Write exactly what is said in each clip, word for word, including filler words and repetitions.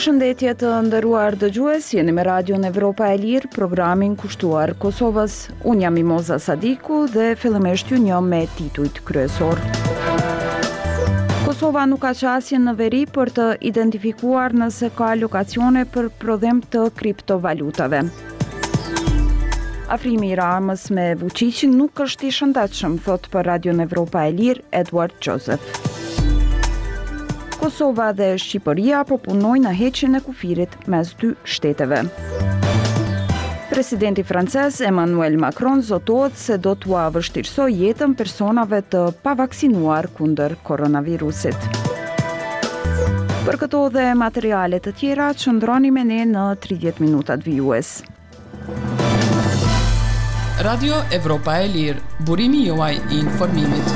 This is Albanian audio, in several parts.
Përshëndetje të nderuar dëgjues, jeni me Radion Evropa e Lirë, programin kushtuar Kosovës. Unë jam Mimoza Sadiku dhe fillimisht ju njoh me titujt kryesor. Kosova nuk ka qasje në veri për të identifikuar nëse ka lokacione për prodhim të kriptovalutave. Afrimi i armës me Vučićin nuk është i shëndetshëm, thot për Radion Evropa e Lirë Edward Joseph. Kosova dhe Shqipëria po punojnë në heqjen e kufirit mes dy shteteve. Presidenti francez Emmanuel Macron zotohet se do t'ua vështirësoj jetën personave të pavaksinuar kundër koronavirusit. Për këto dhe materiale të tjera, qëndroni me ne në tridhjetë minutat vijues. Radio Evropa e Lirë, burimi juaj i informimit.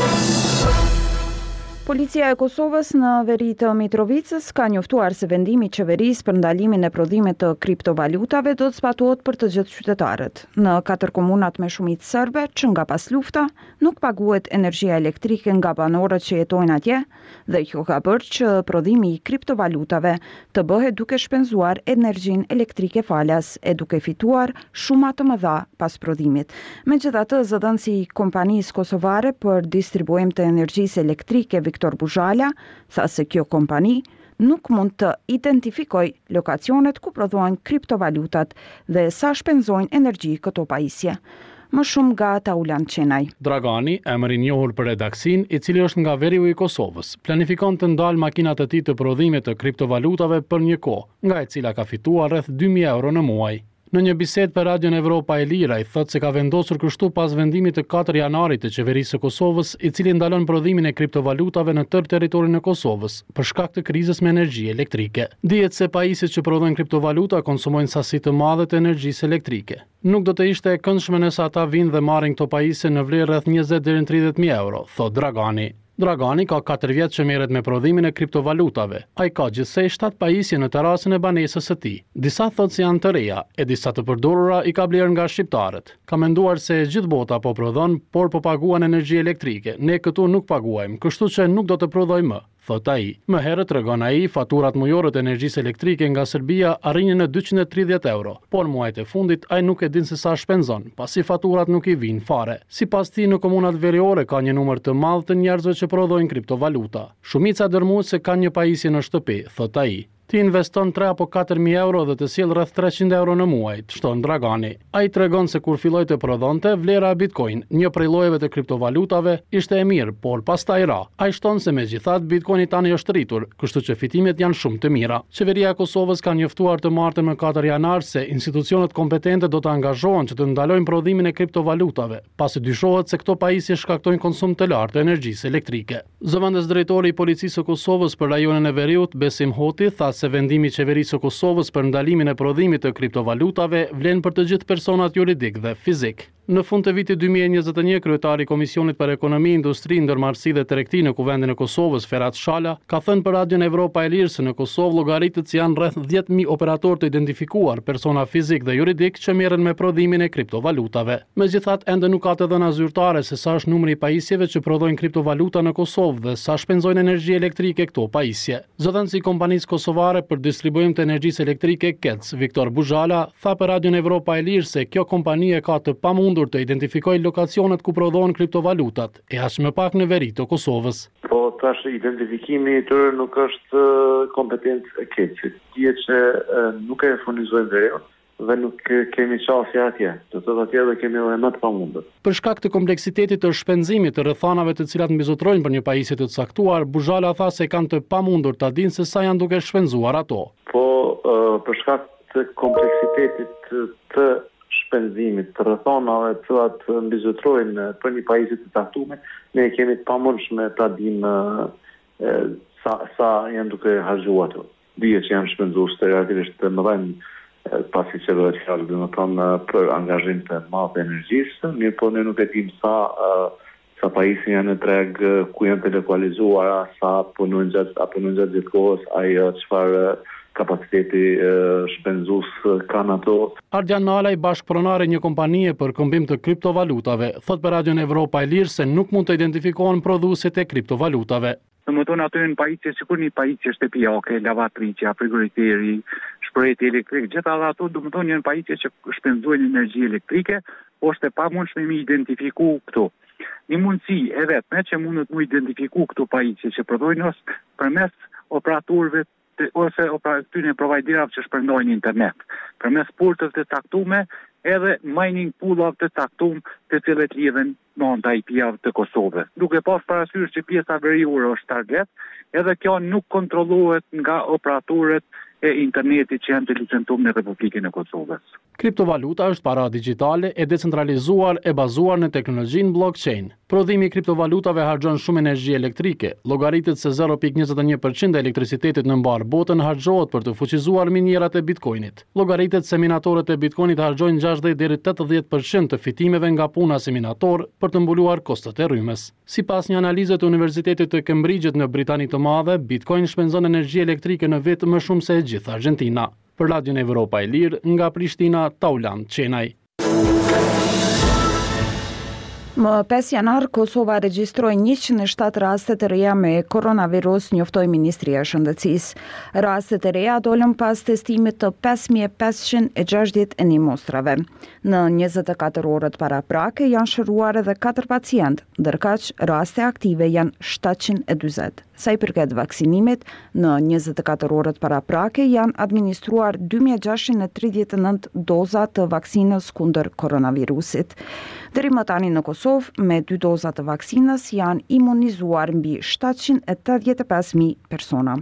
Policia e Kosovës në veri të Mitrovicës ka njoftuar se vendimi i qeverisë për ndalimin e prodhimit të kriptovalutave do të zbatohet për të gjithë qytetarët. Në katër komunat me shumicë serbe, që nga pas lufta, nuk paguhet energjia elektrike nga banorët që jetojnë atje, dhe kjo ka bërë që prodhimi i kriptovalutave të bëhet duke shpenzuar energjinë elektrike falas e duke fituar shuma të mëdha pas prodhimit. Megjithatë, zëdhënësi i kompanisë kosovare për distribuim të energjisë elektrike Viktor Buzhala tha se kjo kompani nuk mund të identifikoj lokacionet ku prodhohen kriptovalutat dhe sa shpenzojnë energji këto pajisje. Më shumë nga Taulan Qenaj. Dragani, emër i njohur për Redaksin, i cili është nga veriu i Kosovës, planifikon të ndalë makinat e tij të prodhimit të kriptovalutave për një kohë, nga e cila ka fituar rreth dy mijë euro në muaj. Në një bisedë për Radion Evropa e Lirë, ai thotë se ka vendosur kështu pas vendimit të katër janarit të qeverisë së Kosovës, i cili ndalon prodhimin e kriptovalutave në tërë territorin e Kosovës për shkak të krizës me energji elektrike. Dihet se pajisjet që prodhojnë kriptovaluta konsumojnë sasi të madhe të energjisë elektrike. Nuk do të ishte e këndshme nëse ata vinë dhe marrin këto pajisje në vlerë rreth njëzet deri në tridhjetë mijë euro, thotë Dragani. Dragani ka katër vjet që merret me prodhimin e kriptovalutave. Ai ka gjithsej shtatë pajisje në terasën e banesës së tij. Disa thotë se janë të reja, e disa të përdorura i ka bler nga shqiptarët. Ka menduar se gjithë bota po prodhon, por po paguan energji elektrike. Ne këtu nuk paguajmë, kështu që nuk do të prodhojmë më, thot ai. Më herët tregon ai, faturat mujore të energjisë elektrike nga Serbia arrinin në dyqind e tridhjetë euro, por muajt e fundit ai nuk e din se sa shpenzon, pasi faturat nuk i vijnë fare. Sipas tij, në komunat veriore ka një numër të madh të njerëzve që prodhojnë kriptovaluta. Shumica dërmues se kanë një pajisje në shtëpi, thot ai. Ti investon tre apo katër mijë euro dhe të sjell rreth treqind euro në muaj, shton Dragani. Ai tregon se kur filloi të prodhonte, vlera e Bitcoin, një prej llojeve të kriptovalutave, ishte e mirë, por pastaj ra. Ai shton se megjithatë Bitcoini tani është rritur, kështu që fitimet janë shumë të mira. Qeveria e Kosovës ka njoftuar të martën më katër janar se institucionet kompetente do të angazhohen që të ndalojnë prodhimin e kriptovalutave, pasi dyshohet se këto pajisje shkaktojnë konsum të lartë të energjisë elektrike. Zëvendës drejtori i policisë së Kosovës për rajonin e Veriut, Besim Hoti, tha se vendimi i qeverisë së Kosovës për ndalimin e prodhimit të kriptovalutave vlen për të gjithë personat juridik dhe fizik. Në fund të vitit dy mijë e njëzet e një, kryetari i Komisionit për Ekonomi, Industri, Ndërmarrësi dhe Tregti në Kuvendin e Kosovës, Ferhat Shala, ka thënë për Radion Evropa e Lirë se në Kosovë llogaritet se janë rreth dhjetë mijë operatorë të identifikuar, persona fizik dhe juridik që merren me prodhimin e kriptovalutave. Megjithatë, ende nuk ka të dhëna zyrtare se sa është numri i pajisjeve që prodhojnë kriptovaluta në Kosovë dhe sa shpenzojnë energji elektrike këto pajisje. Zëdhënësi i kompanisë kosovare për distribuim të energjisë elektrike K E C, Viktor Buzhala, tha për Radion Evropa e Lirë se kjo kompani e ka të pamundur të identifikojë lokacionet ku prodhohen kriptovalutat, e as më pak në veri të Kosovës. Po tash identifikimi i tyre nuk është kompetencë e K E C-it. Dihet që nuk e furnizojnë veriun dhe nuk kemi qasje atje. Do të thotë atje dhe kemi edhe më të pamundur. Për shkak të kompleksitetit të shpenzimit të rrethanave të cilat mbizotrojnë për një pajisje të caktuar, Buzhala tha se kanë të pamundur ta dinë se sa janë duke shpenzuar ato. Po për shkak të kompleksitetit të shpenzimit të rrethanave të cilat mbizotrojnë për një pajisje të caktuar, ne kemi të pamundshme ta dimë sa sa janë duke harxuar ato. Dihet që janë shpenzuar stereotipisht të mëdhenj pasi që do të fjalë do të thonë për angazhim të madh të energjisë, mirë po ne nuk e dimë sa sa pajisje janë në treg, ku janë të lokalizuara, sa punojnë gjatë apo punojnë gjatë gjithë kohës, ai çfarë kapaciteti shpenzues kanë ato. Ardian Nalaj, bashkëpronari një kompanie për këmbim të kriptovalutave, thot për Radion Evropa e Lirë se nuk mund të identifikohen prodhuesit e kriptovalutave. Domethënë ato janë pajisje sikur një pajisje shtëpiake, lavatriçja, frigoriteri, shprehje elektrik, gjithë ato domethënë janë pajisje që shpenzojnë energji elektrike, është e pamundshme mi identifiku këtu. Një mundësi e vetme që mundet mu identifiku këtu pajisje që prodhojnë është përmes operatorëve ose këtyre providerave që shpërndajnë internet, përmes portëve të caktuara edhe mining pool-ave të caktuar të cilët lidhen me anta I P-ave të Kosovës. Duke pas parasysh që pjesa veriore është target, edhe kjo nuk kontrollohet nga operatorët e internetit që janë të licencuar në Republikën e Kosovës. Kriptovaluta është para digjitale e decentralizuar e bazuar në teknologjinë blockchain. Prodhimi I kriptovalutave harxhon shumë energji elektrike. Llogaritet se zero pikë njëzet e një përqind e elektricitetit në mbar botën harxhohet për të fuqizuar minierat e Bitcoinit. Llogaritet se minatorët e Bitcoinit harxhojnë gjashtëdhjetë deri tetëdhjetë përqind të fitimeve nga puna si minator për të mbuluar kostot e rrymës. Sipas një analize të Universitetit të Cambridge-it në Britani të Madhe, Bitcoin shpenzon energji elektrike në vit më shumë se e gjithë Argentina. Për Radion Evropa e Lirë, nga Prishtina, Tauland Qenaj. Më pesë janar, Kosova regjistroi njëqind e shtatë raste të reja me koronavirus, njoftoi Ministria e Shëndetësisë. Rastet e reja dolën pas testimit të pesë mijë e pesëqind e gjashtëdhjetë e një mostrave. Në njëzet e katër orët paraprake janë shëruar edhe katër pacient, ndërkaq raste aktive janë shtatëqind e dyzet. Sa I përket vaksinimit, në njëzet e katër orët paraprake janë administruar dy mijë gjashtëqind e tridhjetë e nëntë doza të vaksinës kundër koronavirusit. Deri më tani në Kosovë, me dy doza të vaksinës janë imunizuar mbi shtatëqind e tetëdhjetë e pesë mijë persona.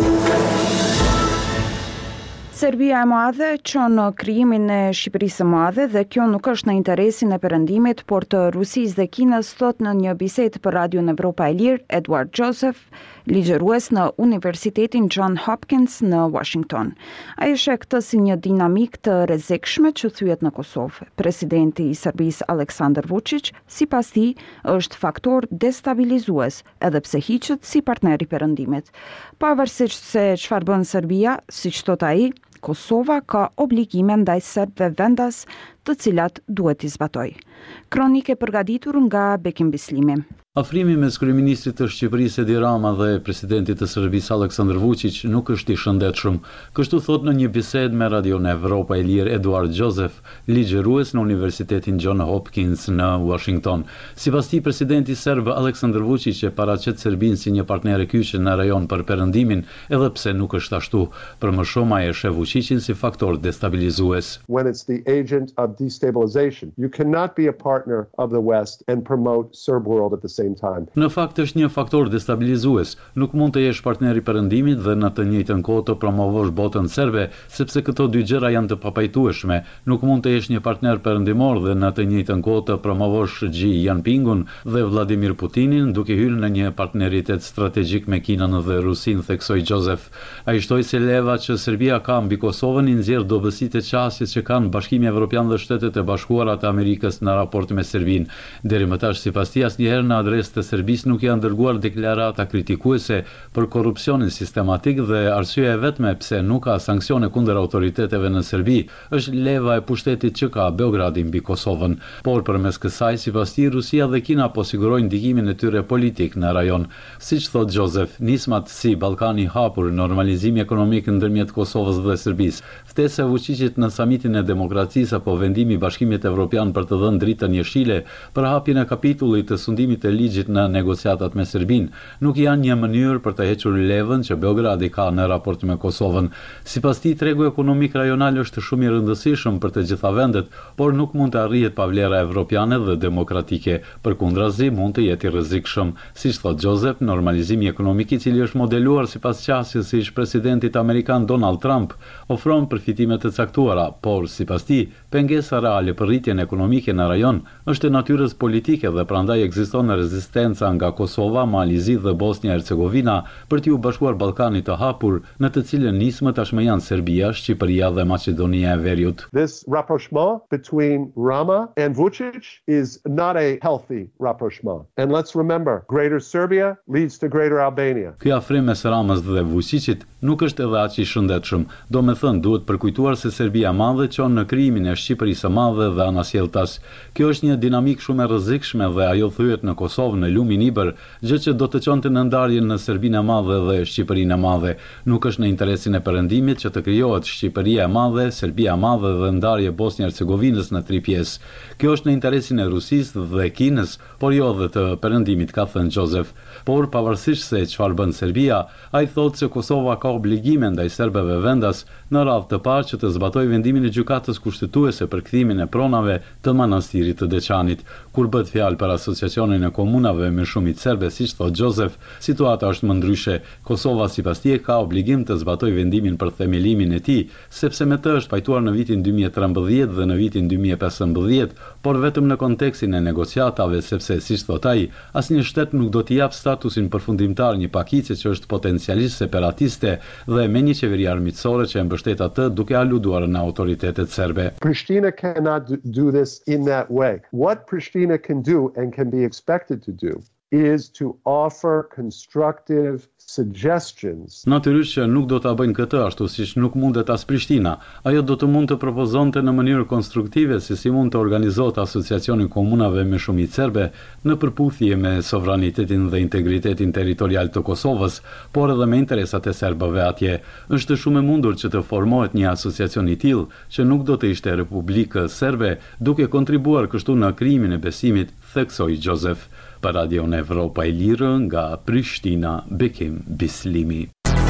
Serbia e Madhe çon në krijimin e Shqipërisë së Madhe dhe kjo nuk është në interesin e perëndimit, por të Rusisë dhe Kinës, thot në një bisedë për Radion Evropa e Lirë Edward Joseph, ligjërues në Universitetin John Hopkins në Washington. Ai sheh këtë si një dinamik të rrezikshme që thyet në Kosovë. Presidenti I Serbisë Aleksandar Vučić, sipas tij, është faktor destabilizues, edhe pse hiqet si partner I perëndimit. Pavarësisht se çfarë bën Serbia, siç thot ai, Kosova ka obligime ndaj serbëve vendas, të cilat duhet I zbatoj. Kronike përgatitur nga Bekim Bislimi. Afrimi mes kryeministrit të Shqipërisë Edi Rama dhe presidentit të Serbisë Aleksandar Vučić nuk është I shëndetshëm. Kështu thot në një bisedë me Radion Evropa e Lirë Eduard Joseph, ligjërues në Universitetin John Hopkins në Washington. Sipas tij, presidenti serb Aleksandar Vučić e paraqet Serbinë si një partner e kyçe në rajon për perëndimin, edhe pse nuk është ashtu. Për më shumë ai e sheh Vučićin si faktor destabilizues. When it's the agent of destabilization, you cannot be a partner of the West and promote Serb world at the same time. Në fakt është një faktor destabilizues. Nuk mund të jesh partner I perëndimit dhe në të njëjtën kohë të promovosh botën serbe, sepse këto dy gjëra janë të papajtueshme. Nuk mund të jesh një partner perëndimor dhe në të njëjtën kohë të promovosh Xi Jinpingun dhe Vladimir Putinin, duke hyrë në një partneritet strategjik me Kinën dhe Rusinë, theksoi Joseph. Ai shtoi se leva që Serbia ka mbi Kosovën I nxjerr dobësitë e qasjes që kanë Bashkimi Evropian dhe Shtetet e Bashkuara të Amerikës në raport me Serbinë. Deri më tash, sipas tij, asnjëherë në adresë të Serbisë nuk janë dërguar deklarata kritikuese për korrupsionin sistematik dhe arsyeja e vetme pse nuk ka sanksione kundër autoriteteve në Serbi është leva e pushtetit që ka Beogradi mbi Kosovën. Por përmes kësaj, sipas tij, Rusia dhe Kina po sigurojnë ndikimin e tyre politik në rajon. Siç thot Joseph, nismat si Ballkani I hapur, normalizimi ekonomik ndërmjet Kosovës dhe Serbisë, ftesa e Vučićit në samitin e demokracisë apo vendimi I Bashkimit Evropian për të dhënë dritën jeshile për hapjen e kapitullit të sundimit të ligjit në negociatat me Serbinë, nuk janë një mënyrë për të hequr levën që Beogradi ka në raport me Kosovën. Sipas tij, tregu ekonomik rajonal është shumë I rëndësishëm për të gjitha vendet, por nuk mund të arrihet pa vlera evropiane dhe demokratike. Përkundrazi, mund të jetë I rrezikshëm. Siç thot Joseph, normalizimi ekonomik I cili është modeluar sipas qasjes së ish presidentit amerikan Donald Trump, ofron përfitime të caktuara, por sipas tij, pengesa reale për rritjen ekonomike në rajon është e natyrës politike dhe prandaj ekziston rezistenca nga Kosova, Malizi dhe Bosnia-Hercegovina për t'u bashkuar Ballkanit të hapur, në të cilën nismë tashmë janë Serbia, Shqipëria dhe Maqedonia e Veriut. This rapprochement between Rama and Vučić is not a healthy rapprochement. And let's remember, Greater Serbia leads to Greater Albania. Ky afrim mes Ramës dhe Vučićit nuk është edhe aq i shëndetshëm. Domethënë, duhet përkujtuar se Serbia e Madhe çon në krijimin e Shqipërisë së Madhe dhe anasjelltas. Kjo është një dinamik shumë e rrezikshme dhe ajo thyet në Kosovë në lumin Iber, gjë që do të çonte në ndarjen në Serbinë e Madhe dhe Shqipërinë e Madhe. Nuk është në interesin e Perëndimit që të krijohet Shqipëria e Madhe, Serbia e Madhe dhe ndarje Bosnjë-Hercegovinës në tri pjesë. Kjo është në interesin e Rusisë dhe Kinës, por jo edhe të Perëndimit, ka thënë Josef. Por pavarësisht se çfarë bën Serbia, ai thotë se Kosova ka obligime ndaj serbëve vendas në radhë të parë që të zbatojë vendimin e gjykatës kushtetuese për kthimin e pronave të manastirit të Deçanit. Kur bëhet fjalë për asociacionin e komunave me shumicë serbe, siç thotë Josef, situata është më ndryshe. Kosova sipas tij ka obligim të zbatojë vendimin për themelimin e tij, sepse me të është pajtuar në vitin dy mijë e trembëdhjetë dhe në vitin dy mijë e pesëmbëdhjetë, por vetëm në kontekstin e negociatave, sepse siç thotë ai, asnjë shtet nuk do t'i jap statusin përfundimtar një pakice që është potencialisht separatiste dhe me një qeveri armiqësore që e mbështet atë duke aluduar në autoritetet serbe. Pristina cannot do this in that way. What Pristina can do and can be expected to do is to offer constructive suggestions. Natyrisht që nuk do ta bëjnë këtë ashtu siç nuk mundet as Prishtina. Ajo do të mund të propozonte në mënyrë konstruktive se si mund të organizohet asociacioni komunave me shumicë serbe në përputhje me sovranitetin dhe integritetin territorial të Kosovës, por edhe me interesat e serbëve atje. Është shumë e mundur që të formohet një asociacion i tillë që nuk do të ishte Republikë Serbe, duke kontribuar kështu në krijimin e besimit, theksoi Josef. Për Radio Evropa e Lirë nga Prishtina, Bekim Bislimi.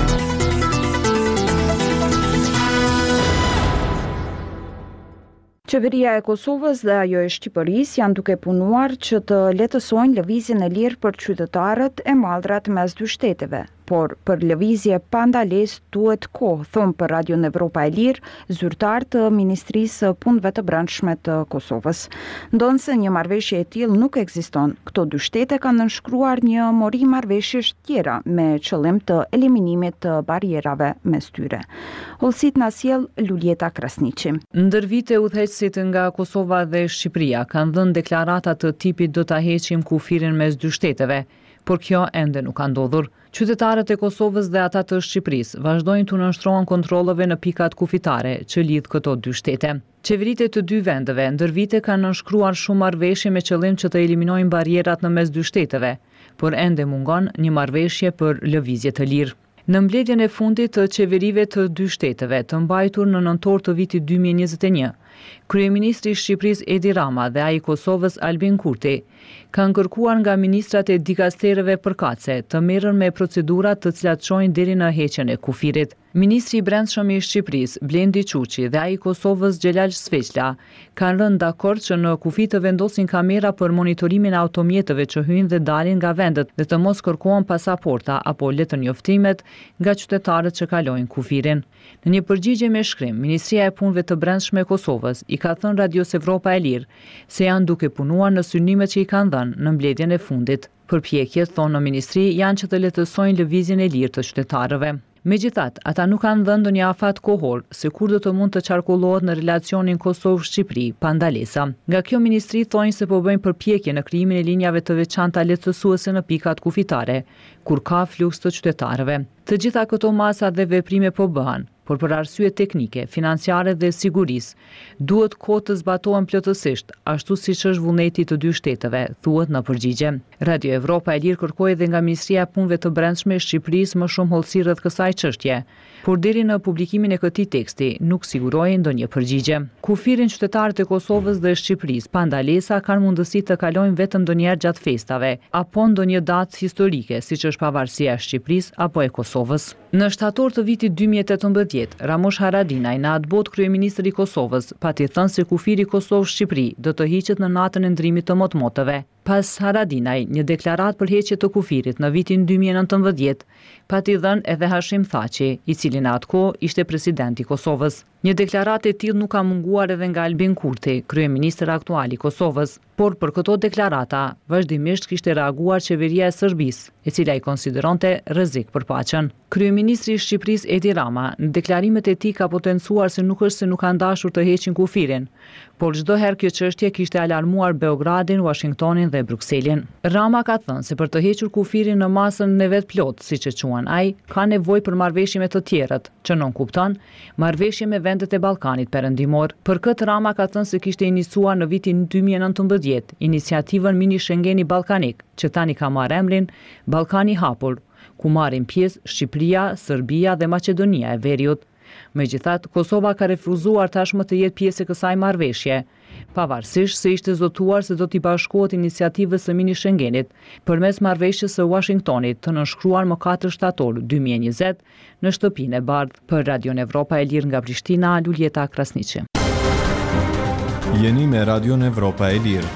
Qeveria e Kosovës dhe ajo e Shqipërisë janë duke punuar që të lehtësojnë lëvizjen e lirë për qytetarët e mallrat mes dy shteteve. Por për lëvizje pa ndalesë duhet kohë, thon për Radio Evropa e Lirë, zyrtar të Ministrisë së Punëve të Brendshme të Kosovës. Ndonse një marrëveshje e tillë nuk ekziston, këto dy shtete kanë nënshkruar një mori marrëveshjesh tjera me qëllim të eliminimit të barierave mes tyre. Hollësit na sjell Lulieta Krasniqi. Ndër vite udhëheqësit nga Kosova dhe Shqipëria kanë dhënë deklarata të tipit do ta heqim kufirin mes dy shteteve, por kjo ende nuk ka ndodhur. Qytetarët e Kosovës dhe ata të Shqipërisë vazhdojnë të nënshtrohen kontrolleve në pikat kufitare që lidh këto dy shtete. Qeveritë të dy vendeve ndër vite kanë nënshkruar shumë marrëveshje me qëllim që të eliminojnë barierat në mes dy shteteve, por ende mungon një marrëveshje për lëvizje të lirë. Në mbledhjen e fundit të qeverive të dy shteteve të mbajtur në nëntor të vitit dy mijë e njëzet e një, kryeministri i Shqipërisë Edi Rama dhe ai i Kosovës Albin Kurti kanë kërkuar nga ministrat e dikasterëve përkatëse të merren me procedura të cilat çojnë deri në heqjen e kufirit. Ministri i Brendshëm i Shqipërisë Blendi Çuçi dhe ai i Kosovës Xhelal Sveçla kanë rënë dakord që në kufi të vendosin kamera për monitorimin e automjeteve që hyjnë dhe dalin nga vendet dhe të mos kërkohen pasaporta apo letërnjoftimet nga qytetarët që kalojnë kufirin. Në një përgjigje me shkrim, Ministria e Punëve të Brendshme e Kosovës i ka thënë Radios Evropa e Lirë se janë duke punuar në synimet që i kanë dhënë në mbledhjen e fundit. Përpjekjet, thonë në ministri, janë që të lehtësojnë lëvizjen e lirë të qytetarëve. Megjithatë, ata nuk kanë dhënë ndonjë afat kohor se kur do të mund të qarkullohet në relacionin Kosovë-Shqipëri pa ndalesa. Nga kjo ministri thonë se po bëjnë përpjekje në krijimin e linjave të veçanta lehtësuese në pikat kufitare, kur ka fluks të qytetarëve. Të gjitha këto masa dhe veprime po bëhen, por për arsye teknike, financiare dhe sigurisë, duhet kohë të zbatohen plotësisht, ashtu siç është vullneti të dy shteteve, thuhet në përgjigje. Radio Evropa e Lirë kërkoi edhe nga Ministria e Punëve të Brendshme e Shqipërisë më shumë hollësi rreth kësaj çështje, por deri në publikimin e këtij teksti nuk siguroi ndonjë përgjigje. Kufirin qytetarët e Kosovës dhe Shqipërisë pa ndalesa kanë mundësi të kalojnë vetëm ndonjëherë gjatë festave apo ndonjë datë historike, siç është pavarësia e Shqipërisë apo e Kosovës. Në shtator të vitit dy mijë e tetëmbëdhjetë, Ramush Haradinaj në atë botë kryeministri i Kosovës pati thënë se kufiri Kosovë-Shqipëri do të hiqet në natën e ndrimit të motmotëve. Pas Haradinaj, një deklarat për heqje të kufirit në vitin dy mijë e nëntëmbëdhjetë, pati dhënë edhe Hashim Thaçi, i cili në atë kohë ishte presidenti i Kosovës. Një deklaratë e tillë nuk ka munguar edhe nga Albin Kurti, kryeministri aktual i Kosovës, por për këto deklarata vazhdimisht kishte reaguar qeveria e Serbisë, e cila i konsideronte rrezik për paqen. Kryeministri i Shqipërisë Edi Rama në deklarimet e tij ka potencuar se nuk është se nuk kanë dashur të heqin kufirin, por çdo herë kjo çështje kishte alarmuar Beogradin, Washingtonin dhe Brukselin. Rama ka thënë se për të hequr kufirin në masën në vetë plot, siç e quan ai, ka nevojë për marrëveshje me të tjerët, që non kupton marrëveshje me vendet e Ballkanit Perëndimor. Për këtë Rama ka thënë se kishte iniciuar në vitin dy mijë e nëntëmbëdhjetë iniciativën Mini Schengeni Ballkanik, që tani ka marrë emrin Ballkani i hapur, ku marrin pjesë Shqipëria, Serbia dhe Maqedonia e Veriut. Megjithatë, Kosova ka refuzuar tashmë të jetë pjesë e kësaj marrëveshje, pavarësisht se ishte zotuar se do t'i bashkohet iniciativës së Mini Schengenit përmes marrëveshjes së Washingtonit të nënshkruar më katër shtator dy mijë e njëzet në shtëpinë e bardhë. Për Radion Evropa e Lirë nga Prishtina, Luljeta Krasniqi. Jeni me Radion Evropa e Lirë.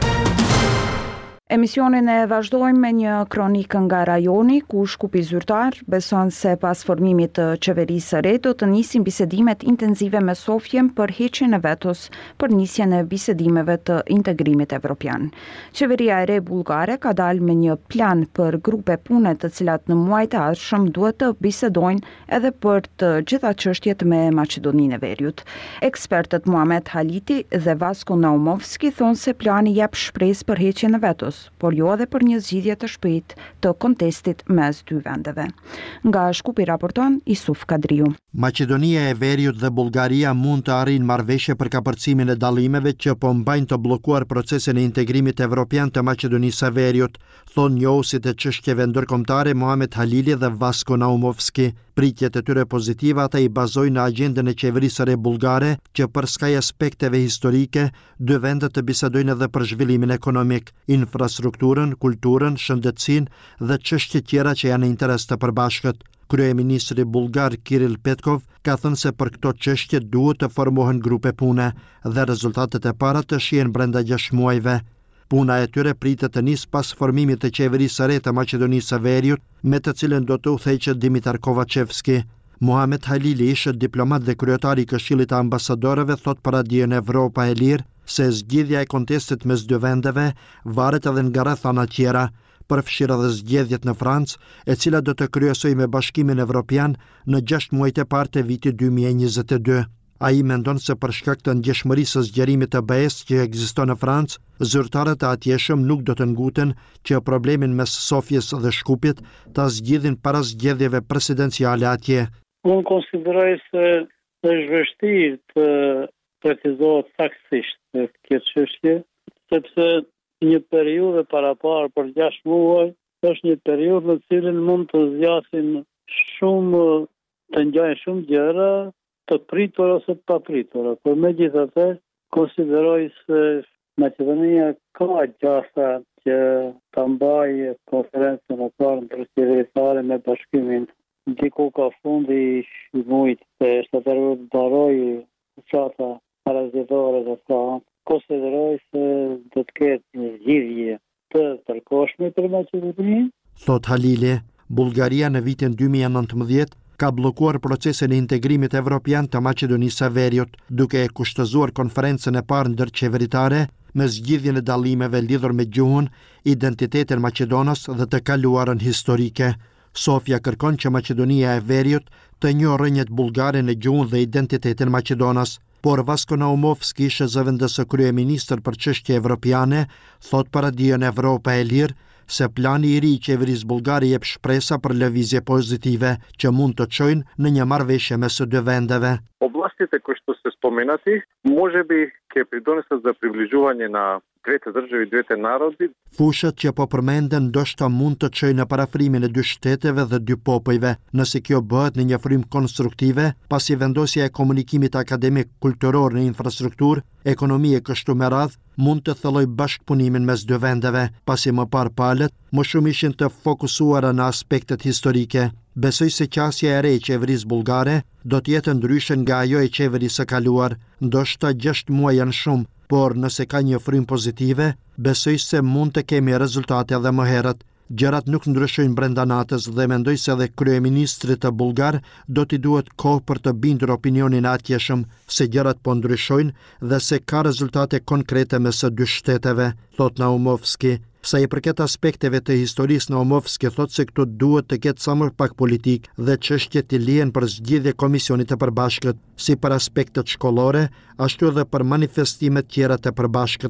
Emisionin e vazhdojmë me një kronikë nga rajoni, ku Shkupi Zyrtar beson se pas formimit të qeverisë së re do të nisin bisedimet intensive me Sofjen për heqjen e vetos për nisjen e bisedimeve të integrimit evropian. Qeveria e re bullgare ka dalë me një plan për grupe pune të cilat në muajt e ardhshëm duhet të bisedojnë edhe për të gjitha çështjet me Maqedoninë e Veriut. Ekspertët Muhamet Haliti dhe Vasko Naumovski thonë se plani jep shpresë për heqjen e vetos, por jo edhe për një zgjidhje të shpejtë të kontestit mes dy vendeve. Nga Shkupi raporton Isuf Kadriu. Maqedonia e Veriut dhe Bullgaria mund të arrijnë marrëveshje për kapërcimin e dallimeve që po mbajnë të bllokuar procesin e integrimit evropian të Maqedonisë së Veriut, thonë njohuesit e çështjeve ndërkombëtare Muhamet Halili dhe Vasko Naumovski. Pritjet e tyre pozitive ata i bazojnë në agjendën e qeverisë së re bullgare, që për skaj aspekteve historike, dy vendet të bisedojnë edhe për zhvillimin ekonomik, infrastrukturën, kulturën, shëndetësinë dhe çështje tjera që janë në interes të përbashkët. Kryeministri bullgar Kiril Petkov ka thënë se për këto çështje duhet të formohen grupe pune dhe rezultatet e para të shihen brenda gjashtë muajve. Puna e tyre pritet të nisë pas formimit të qeverisë së re të Maqedonisë së Veriut, me të cilën do të udhëheqet Dimitar Kovacevski. Muhamet Halili, ishte diplomat dhe kryetari i Këshillit të Ambasadorëve, thot për Radion Evropa e Lirë se zgjidhja e kontestit mes dy vendeve varet edhe nga rrethana tjera, përfshirë edhe zgjedhjet në Francë, e cila do të kryesojë me Bashkimin Evropian në gjashtë muajt e parë të vitit dy mijë e njëzet e dy. Ai mendon se për shkak të ndjeshmërisë së zgjerimit të B E-s që ekziston në Francë, zyrtarët e atjeshëm nuk do të nguten që problemin mes Sofjes dhe Shkupit ta zgjidhin para zgjedhjeve presidenciale atje. Unë konsideroj se është vështirë të precizohet saktësisht kjo çështje, sepse një periudhë paraparë për gjashtë muaj është një periudhë në cilën mund të zgjasin shumë, të ngjajnë shumë gjëra, të pritur ose të papritura, por megjithatë konsideroj se Maqedonia ka gjasa që ta mbajë konferencën e parë ndërqeverisare me Bashkimin. Diku ka fundi i muajit se shtatorët mbaroi fshata parazgjedhore dhe Francë. Konsideroj se do të ketë një zgjidhje të përkohshme për Maqedoninë. Thot Halili, Bullgaria në vitin dy mijë e nëntëmbëdhjetë ka bllokuar procesin e integrimit evropian të Maqedonisë së Veriut, duke e kushtëzuar konferencën e parë ndërqeveritare me zgjidhjen e dallimeve lidhur me gjuhën, identitetin maqedonas dhe të kaluarën historike. Sofia kërkon që Maqedonia e Veriut të njohë rrënjët bullgare në gjuhën dhe identitetin maqedonas, por Vasko Naumovski, zëvendës kryeministër për çështje evropiane, thot për Radion Evropa e Lirë se plani i ri i qeverisë bullgare jep shpresa për lëvizje pozitive që mund të çojnë në një marrëveshje mes së dy vendeve. Областите кои што се споменати, можеби ќе придонесат за приближување на двете држави и двете народи. Fushat që po përmenden ndoshta mund të çojnë në parafrimin e dy shteteve dhe dy popujve, nëse kjo bëhet në një frymë konstruktive, pasi vendosja e komunikimit akademik kulturor në infrastrukturë, ekonomi e kështu me radhë, mund të thellojë bashkëpunimin mes dy vendeve, pasi më parë palët më shumë ishin të fokusuara në aspektet historike. Besoj se qasja e re e qeverisë bullgare do të jetë ndryshe nga ajo e qeverisë së kaluar, ndoshta gjashtë muaj janë shumë, por nëse ka një frymë pozitive, besoj se mund të kemi rezultate edhe më herët. Gjërat nuk ndryshojnë brenda natës dhe mendoj se edhe kryeministrit të bullgar do t'i duhet kohë për të bindur opinionin e atjeshëm se gjërat po ndryshojnë dhe se ka rezultate konkrete mes së dy shteteve, thot Naumovski. Sa i përket aspekteve të historisë, Naumovski thot se këtu duhet të ketë sa më pak politik dhe çështjet i lihen për zgjidhje komisionit të përbashkët, si për aspektet shkollore, ashtu edhe për manifestimet tjera të përbashkëta.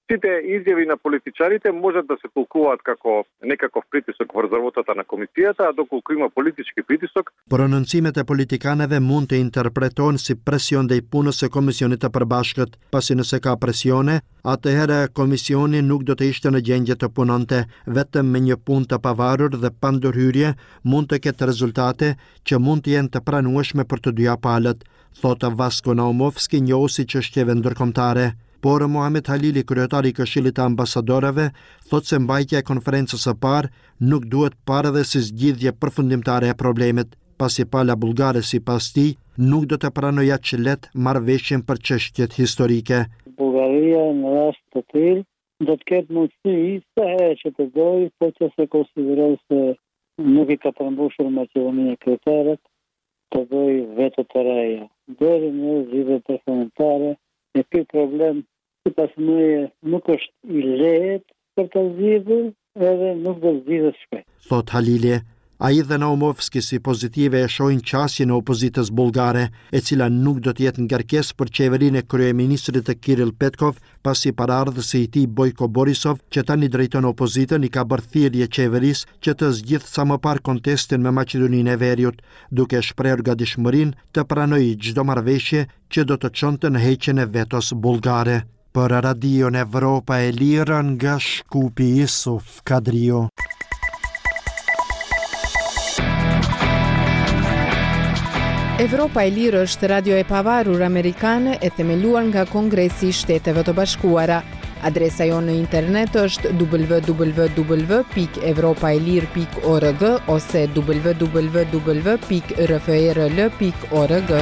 Сите изјави на политичарите можат да се толкуваат како некаков притисок врз работата на комисијата, а доколку има политички притисок, prononcimet e politikanëve mund të interpretohen si presion ndaj punës së komisionit të përbashkët, pasi nëse ka presione, atëherë komisioni nuk do të ishte në gjendje të punonte. Vetëm me një punë të pavarur dhe pa ndërhyrje mund të ketë rezultate që mund të jenë të pranueshme për të dyja palët, thotë Vasko Naumovski, njohuesi çështjeve ndërkombëtare. Por Mohamed Halili, kryetari i Këshillit të Ambasadorëve, thotë se mbajtja e konferencës së parë nuk duhet parë dhe si zgjidhje përfundimtare e problemit, pasi pala bullgare sipas tij nuk do të pranojë aq lehtë marrëveshjen për çështjet historike. Bullgaria në rast të tillë do të ketë mundësi sa herë që të dojë, po që se konsideroj se nuk i ka përmbushur Maqedonia kriterët, të dojë veto të reja. Deri në zgjidhje përfundimtare, e ky problem sipas meje nuk është i lehtë për të zgjidhur, edhe nuk do zgjidhet shpejt. Thot Halili. Ai dhe Naumovski si pozitive e shohin qasjen e opozitës bullgare, e cila nuk do të jetë ngarkesë për qeverinë e kryeministrit të Kirill Petkov, pasi paraardhësi i tij Bojko Borisov, që tani drejton opozitën, i ka bërë thirrje qeverisë që të zgjidhë sa më parë kontestin me Maqedoninë e Veriut, duke shprehur gatishmërinë të pranojë çdo marrëveshje që do të çonte në heqjen e vetos bullgare. Për Radion Evropa e Lirë nga Shkupi, Isuf Kadrio. Evropa e Lirë është radio e pavarur amerikane e themeluar nga Kongresi i Shteteve të Bashkuara. Adresa jonë në internet është w w w pikë evropaelir pikë org ose w w w pikë r f r l pikë org.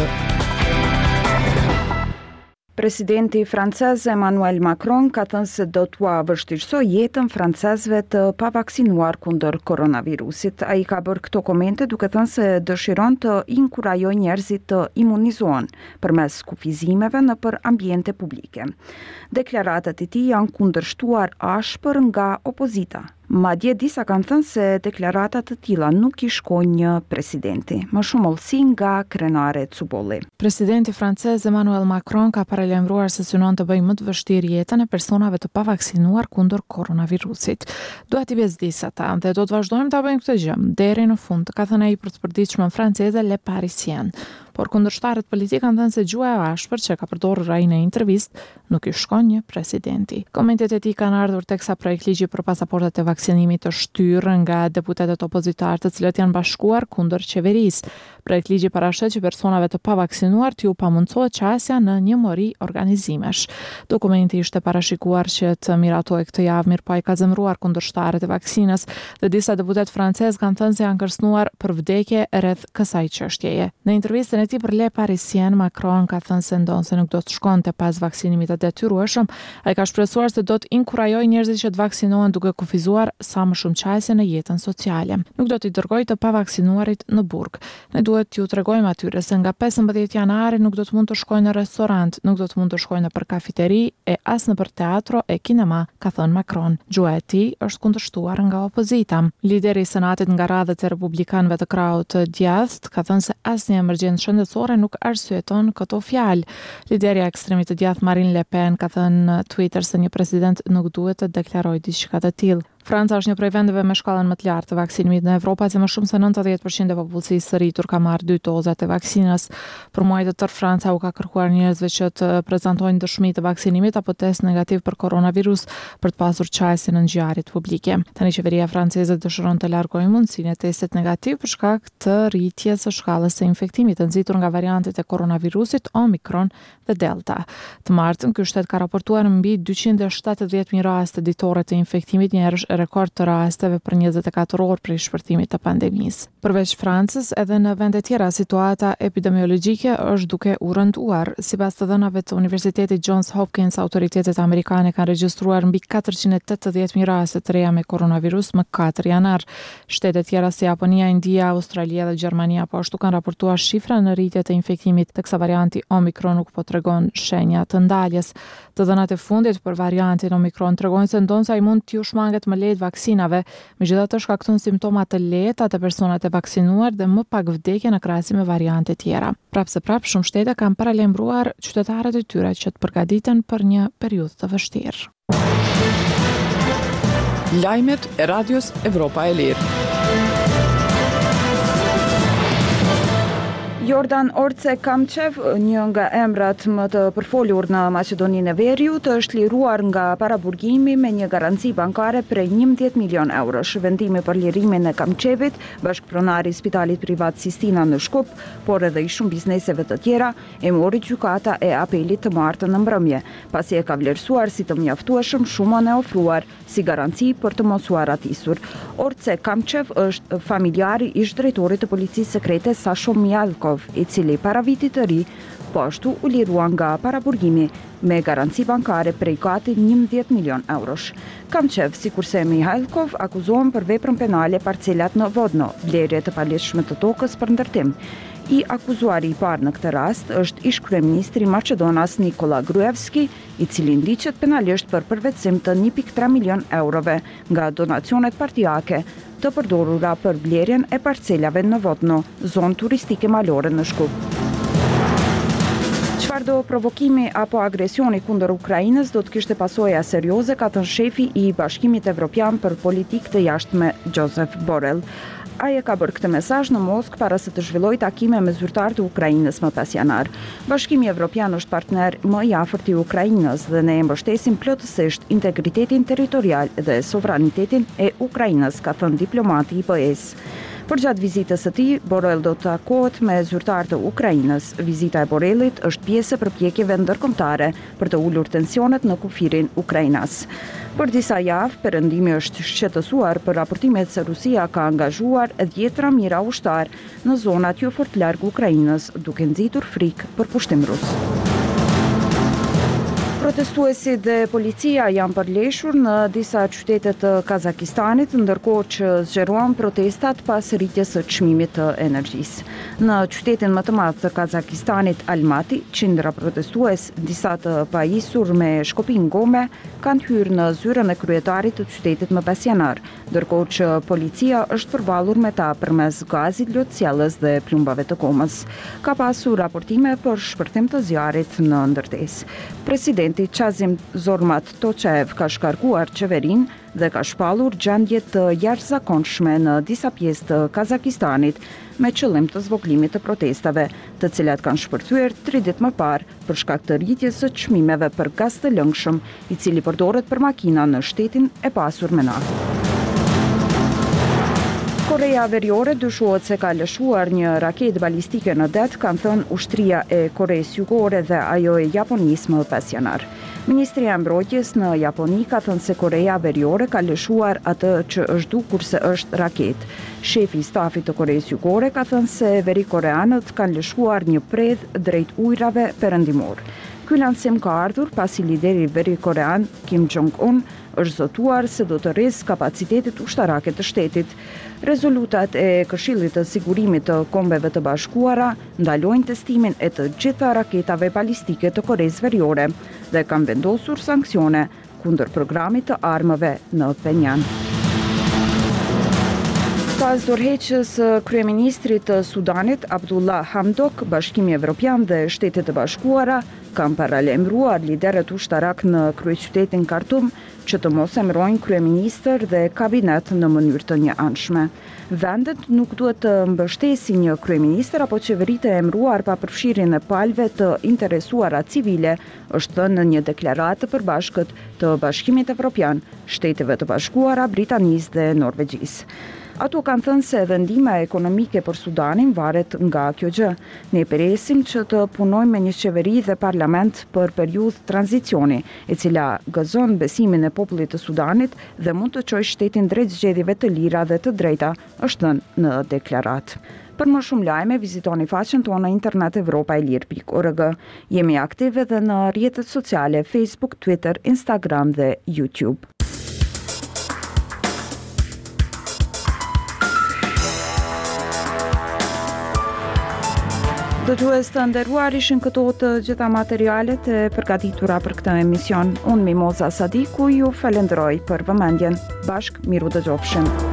Presidenti francez Emmanuel Macron ka thënë se do t'ua vështirësoj jetën francezëve të pavaksinuar kundër koronavirusit. Ai ka bërë këto komente duke thënë se dëshiron të inkurajojë njerëzit të imunizohen përmes kufizimeve nëpër ambiente publike. Deklaratat e tij janë kundërshtuar ashpër nga opozita. Madje disa kanë thënë se deklarata të tilla nuk i shkojnë një presidenti. Më shumë olsi nga Krenare Cubolli. Presidenti francez Emmanuel Macron ka paralajmëruar se synon të bëjë më të vështirë jetën e personave të pavaksinuar kundër koronavirusit. Dua t'i bezdis ata dhe do të vazhdojmë ta bëjmë këtë gjë deri në fund, ka thënë ai për të përditshmën franceze Le Parisien. Por kundërshtarët politik kanë thënë se gjuha e ashpër që ka përdorur ai në intervistë nuk i shkon një presidenti. Komentet e tij kanë ardhur teksa projekt ligji për pasaportat e vaksinimit të shtyrë nga deputetët opozitar, të cilët janë bashkuar kundër qeverisë. Projekt ligji parashët që personave të pavaksinuar t'ju pamundsohet qasja në një mori organizimesh. Dokumenti ishte parashikuar që të miratohej këtë javë, mirë po ai ka zemëruar kundërshtarët e vaksinës dhe disa deputet francezë kanë thënë se janë kërcënuar për vdekje rreth kësaj çështjeje. Në intervistën e tij për Le Parisien, Macron ka thënë se ndonë se nuk do të shkonte pas vaksinimit të detyrueshëm. Ai ka shpresuar se do të inkurajojë njerëzit që të vaksinohen duke kufizuar sa më shumë qasje në jetën sociale. Nuk do t'i dërgojë të pavaksinuarit në burg. Ne duhet t'ju tregojmë atyre se nga pesëmbëdhjetë janari nuk do të mund të shkojnë në restorant, nuk do të mund të shkojnë nëpër kafeteri e as nëpër teatro e kinema, ka thënë Macron. Gjuha e tij është kundërshtuar nga opozita. Lideri i Senatit nga radhët e republikanëve të krahut djathtë ka thënë se asnjë emergjencë shëndetësore nuk arsyeton këto fjalë. Lideri i ekstremit të djathtë Marine Le Pen ka thënë në Twitter se një president nuk duhet të deklarojë diçka të tillë. Franca është një prej vendeve me shkallën më të lartë të vaksinimit në Evropë, se më shumë se nëntëdhjetë përqind e popullsisë së rritur ka marrë dy dozat e vaksinës. Për muaj të tërë Franca u ka kërkuar njerëzve që të prezantojnë dëshmi të vaksinimit apo test negativ për koronavirus për të pasur qasje në ngjarjet publike. Tani qeveria franceze dëshiron të largojë mundësinë e testit negativ për shkak të rritjes së shkallës së infektimit të nxitur nga variantet e koronavirusit Omicron dhe Delta. Të martën ky shtet ka raportuar mbi dyqind e shtatëdhjetë mijë raste ditore të infektimit, një rekord të rasteve për njëzet e katër orë prej shpërtimit të pandemisë. Përveç Francës, edhe në vende tjera situata epidemiologjike është duke u rënduar. Sipas të dhënave të Universitetit Johns Hopkins, autoritetet amerikane kanë regjistruar mbi katërqind e tetëdhjetë mijë raste të reja me koronavirus më katër janar. Shtete tjera si Japonia, India, Australia dhe Gjermania po ashtu kanë raportuar shifra në rritje të infektimit, teksa varianti Omicron nuk po tregon shenja të ndaljes. Të dhënat e fundit për variantin Omicron tregojnë se ndonë sa i mund t'ju shmanget më lehtë vaksinave, megjithatë shkakton simptoma të lehta te personat e vaksinuar dhe më pak vdekje në krahasim me variante tjera. Prapse prap shumë shtete kanë paralajmëruar qytetarët e tyre që të përgatiten për një periudhë të vështirë. Lajmet e Radios Evropa e Lirë. Jordan Orce Kamçev, një nga emrat më të përfolur në Maqedoninë e Veriut, është liruar nga paraburgimi me një garanci bankare prej njëmbëdhjetë milion eurosh. Vendimi për lirimin e Kamçevit, bashkëpronari i Spitalit Privat Sistina në Shkup, por edhe i shumë bizneseve të tjera, e mori gjykata e apelit të martën në mbrëmje, pasi e ka vlerësuar si të mjaftueshëm shumën e ofruar si garanci për të mos u arratisur. Orce Kamçev është familjari i ish drejtorit të policisë sekrete Sasho Mjalkov, i cili para vitit të ri, po ashtu u lirua nga paraburgimi me garanci bankare prej gati njëmbëdhjetë milion eurosh. Kamçev, sikurse Mihajlkov, akuzohen për veprën penale parcelat në Vodno, blerje të palegjshme të tokës për ndërtim. I akuzuari i parë në këtë rast është ish kryeministri i Maqedonas Nikola Gruevski, i cili ndiqet penalisht për përvetësim të një pikë tre milion eurove nga donacionet partijake të përdorura për blerjen e parcelave në Vodno, zonë turistike malore në Shkup. Çfarëdo provokimi apo agresioni kundër Ukrainës do të kishte pasoja serioze, ka thënë shefi i Bashkimit Evropian për Politikë të Jashtme Josep Borrell. Ai e ka bërë këtë mesazh në Moskë para se të zhvillojë takime me zyrtarë të Ukrainës më pas janar. Bashkimi Evropian është partner më i afërt i Ukrainës dhe ne e mbështesim plotësisht integritetin territorial dhe sovranitetin e Ukrainës, ka thënë diplomati i B E-s. Përgjatë vizitës së tij, Borrell do të takohet me zyrtarë të Ukrainës. Vizita e Borrellit është pjesë e përpjekjeve ndërkombëtare për të ulur tensionet në kufirin ukrainas. Për disa javë, perëndimi është shqetësuar për raportimet se Rusia ka angazhuar dhjetra mijëra ushtar në zonat jo fort larg Ukrainës, duke nxitur frikë për pushtim rus. Protestuesit dhe policia janë përleshur në disa qytete të Kazakistanit, ndërkohë që zgjeruan protestat pas rritjes së çmimit të energjisë. Në qytetin më të madh të Kazakistanit, Almaty, qindra protestues, disa të pajisur me shkopin gome, kanë hyrë në zyrën e kryetarit të qytetit më pas janar, ndërkohë që policia është përballur me ta përmes gazit lotësjellës dhe plumbave të komës. Ka pasur raportime për shpërthim të zjarrit në ndërtesë. Presidenti Qazim Zormat Toqev ka shkarkuar qeverinë dhe ka shpallur gjendje të jashtëzakonshme në disa pjesë të Kazakistanit me qëllim të zvogëlimit të protestave, të cilat kanë shpërthyer tri ditë më parë për shkak të rritjes së çmimeve për gaz të lëngshëm, i cili përdoret për makina në shtetin e pasur me naftë. Korea Veriore dyshohet se ka lëshuar një raketë balistike në det, kanë thënë ushtria e Koreas Jugore dhe ajo e Japonisë më pas janar. Ministria e Mbrojtjes në Japoni ka thënë se Korea Veriore ka lëshuar atë që është dukur se është raketë. Shefi i stafit të Koreas Jugore ka thënë se verikoreanët kanë lëshuar një predh drejt ujrave perëndimor. Ky lancim ka ardhur pasi lideri verikorean Kim Jong-un është zotuar se do të rrisë kapacitetit ushtarake të shtetit. Rezolutat e Këshillit të Sigurimit të Kombeve të Bashkuara ndalojnë testimin e të gjitha raketave balistike të Koreas Veriore dhe kanë vendosur sanksione kundër programit të armëve në Penjan. Pas dorëheqjes së kryeministrit të Sudanit Abdullah Hamdok, Bashkimi Evropian dhe Shtetet e Bashkuara kanë paralajmëruar liderët ushtarak në kryeqytetin Khartoum që të mos emërojnë kryeministër dhe kabinet në mënyrë të njëanshme. Vendet nuk duhet të mbështesin një kryeministër apo qeveri të emëruar pa përfshirjen e palëve të interesuara civile, është thënë në një deklaratë të përbashkët të Bashkimit Evropian, Shteteve të Bashkuara, Britanisë dhe Norvegjisë. Ato kanë thënë se vendima ekonomike për Sudanin varet nga kjo gjë. Ne presim që të punojmë me një qeveri dhe parlament për periudhë tranzicioni, e cila gëzon besimin e popullit të Sudanit dhe mund të çojë shtetin drejt zgjedhjeve të lira dhe të drejta, është thënë në deklaratë. Për më shumë lajme, vizitoni faqen tonë në internet evropa e lirë pikë org. Jemi aktive dhe në rrjetet sociale Facebook, Twitter, Instagram dhe YouTube. Dëgjues të nderuar, ishin këto të gjitha materialet e përgatitura për këtë emision. Unë Mimoza Sadiku ju falenderoj për vëmendjen. Bashk miru dëgjofshim.